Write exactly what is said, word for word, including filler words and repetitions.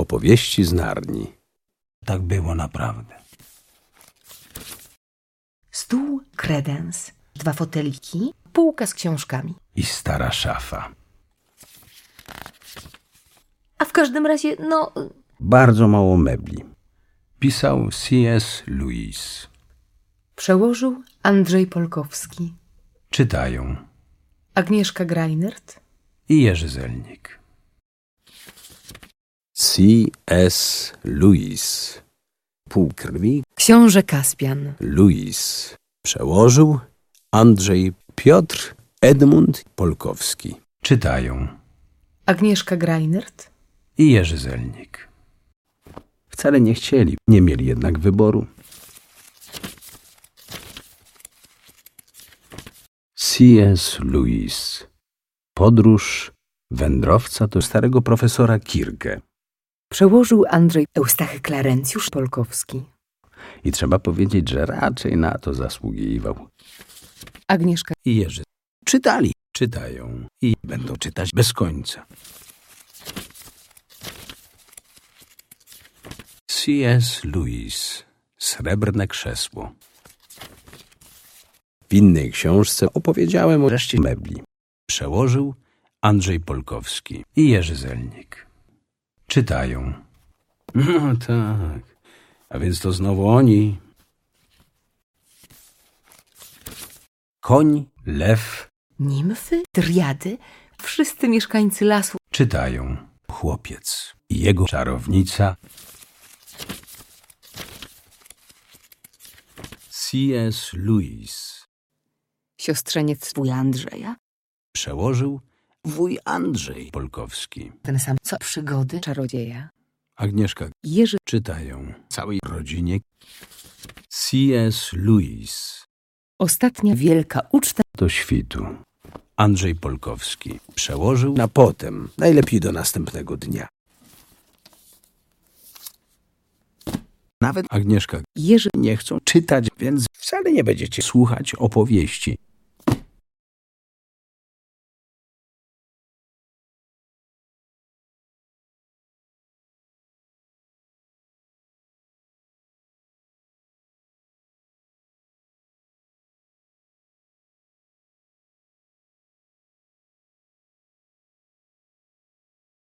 Opowieści z Narni. Tak było naprawdę. Stół, kredens, dwa foteliki, półka z książkami. I stara szafa. A w każdym razie, no... Bardzo mało mebli. Pisał C S Lewis. Przełożył Andrzej Polkowski. Czytają Agnieszka Greinert i Jerzy Zelnik. C S Lewis. Półkrwi Książę Kaspian. Lewis. Przełożył Andrzej Piotr Edmund Polkowski. Czytają Agnieszka Greinert i Jerzy Zelnik. Wcale nie chcieli, nie mieli jednak wyboru. C S Lewis. Podróż wędrowca do starego profesora Kirke. Przełożył Andrzej Eustachy Klarencjusz Polkowski. I trzeba powiedzieć, że raczej na to zasługiwał. Agnieszka I Jerzy Czytali. czytają i będą czytać bez końca. C S Lewis. Srebrne krzesło. W innej książce opowiedziałem o reszcie mebli. Przełożył Andrzej Polkowski i Jerzy Zelnik. Czytają. No tak, a więc to znowu oni. Koń, lew. Nimfy, driady, wszyscy mieszkańcy lasu. Czytają. Chłopiec i jego czarownica. C S Lewis. Siostrzeniec wuj Andrzeja. Przełożył wuj Andrzej Polkowski. Ten sam co przygody czarodzieja. Agnieszka Jerzy czytają całej rodzinie. C S Lewis. Ostatnia wielka uczta. Do świtu. Andrzej Polkowski. Przełożył Na potem. Najlepiej do następnego dnia. nawet Agnieszka Jerzy nie chcą czytać, więc wcale nie będziecie słuchać opowieści.